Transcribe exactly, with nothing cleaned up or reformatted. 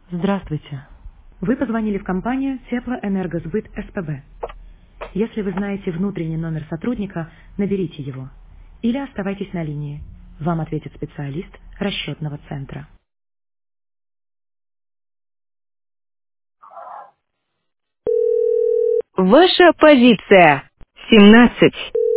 Здравствуйте. Вы позвонили в компанию Теплоэнергосбыт СПБ. Если вы знаете внутренний номер сотрудника, наберите его. Или оставайтесь на линии. Вам ответит специалист расчетного центра. Ваша позиция. семнадцать.